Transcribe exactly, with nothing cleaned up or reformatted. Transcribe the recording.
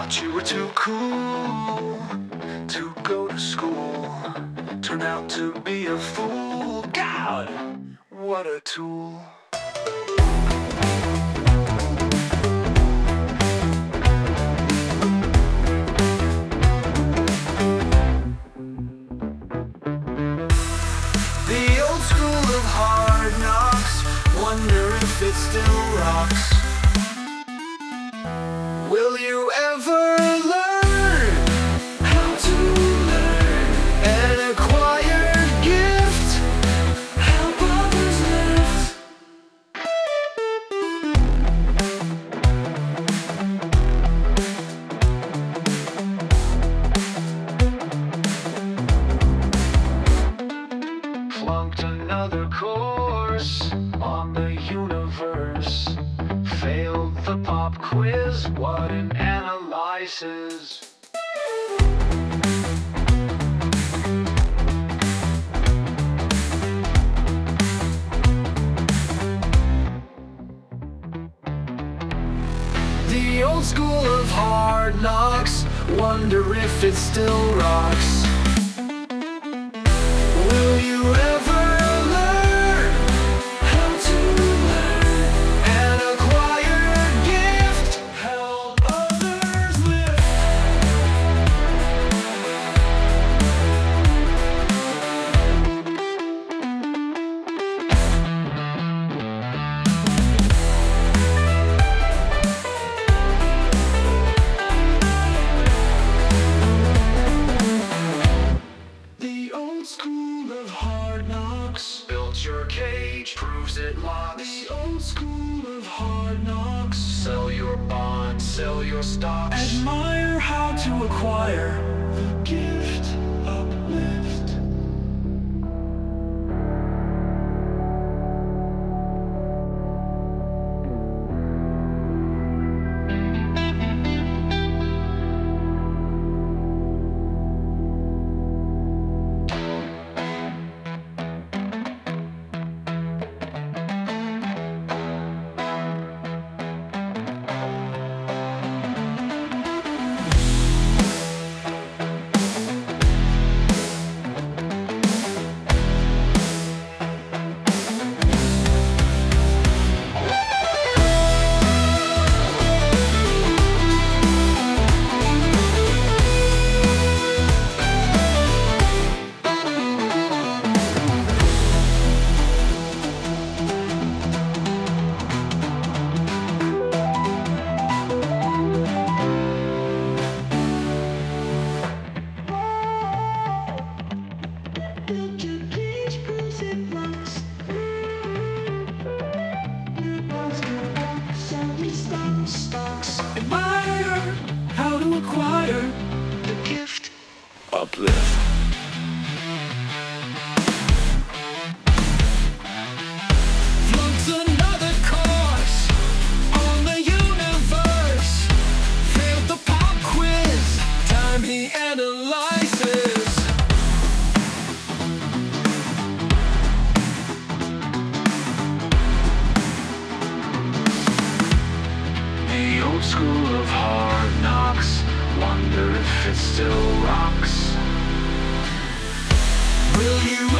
Thought you were too cool to go to school. Turned out to be a fool. God, what a tool. The old school of hard knocks, wonder if it still rocks. Will you ever learn how to learn an acquired gift? Help others lift. Flunked another course on the universe. Failed the pop quiz, what an analysis. The old school of hard knocks, wonder if it still rocks. Will you ever learn how to learn an acquired gift? Help others lift. The old school of hard knocks built your cage, proves it locks. The old school of hard knocks, sell your bonds, sell your stocks. Admire how to acquire the gift, uplift. Build your cage, proves it locks. Sell your stocks, stocks. Admire how to acquire the gift, uplift. Flunked another course on the universe. Failed the pop quiz, time he analyzes. The old school of hard knocks, wonder if it still rocks. Will you